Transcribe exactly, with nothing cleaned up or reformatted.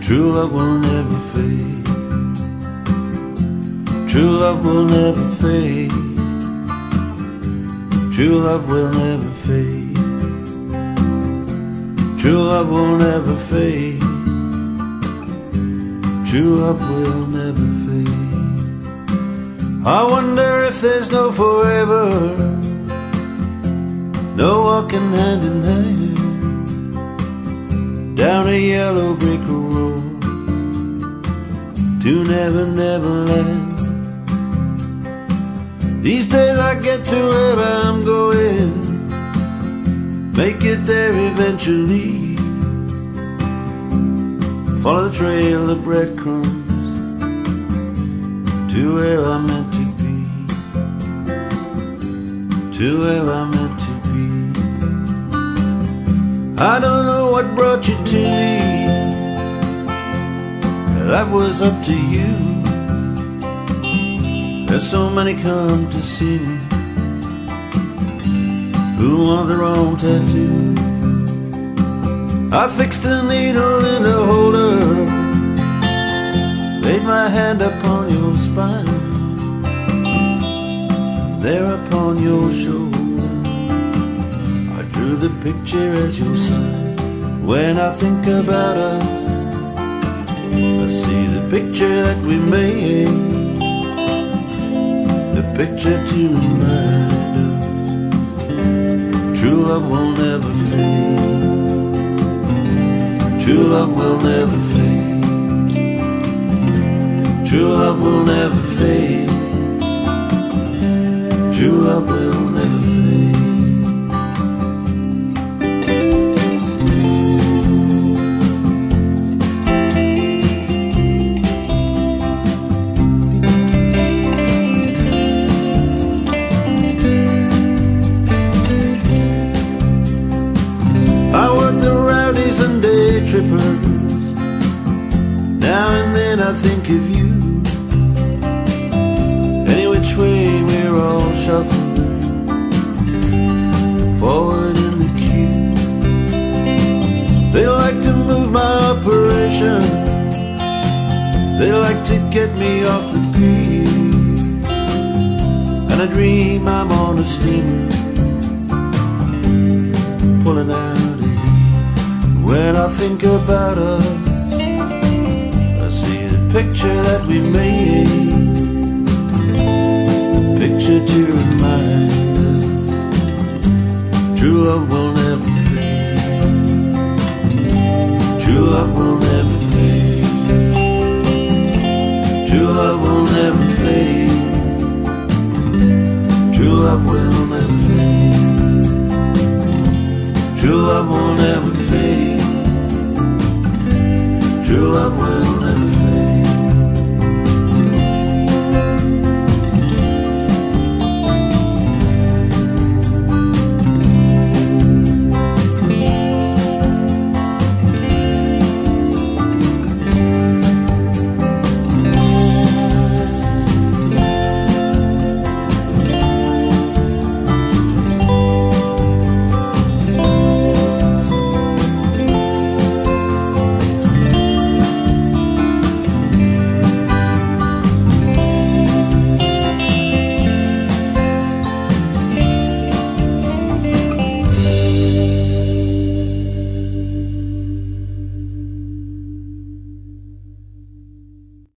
True love will never fade. True love will never fade. True love will never fade. True love will never fade. True love will never fade. I wonder if there's no forever, no walking hand in hand down a yellow brick road to Never Never Land. These days I get to where I'm going, make it there eventually, follow the trail of breadcrumbs to where I'm meant to be, to where I'm meant to be. I don't know what brought you to me, that was up to you. There's so many come to see me who want their own tattoo. I fixed a needle in a holder, laid my hand upon your spine, there upon your shoulder I drew the picture as your sign. When I think about us, I see the picture that we made, the picture to remind us true love will never fade. True love will never fade. True love will never fade. True love will never fade. Now and then I think of you, any which way we're all shuffling forward in the queue. They like to move my operation, they like to get me off the pier, and I dream I'm on a steamer pulling out. When I think about us, I see the picture that we made, the picture to remind us true love will never fade. True love will never fade. True love will never fade. True love will never fade. True love will never fade. True love will never fade.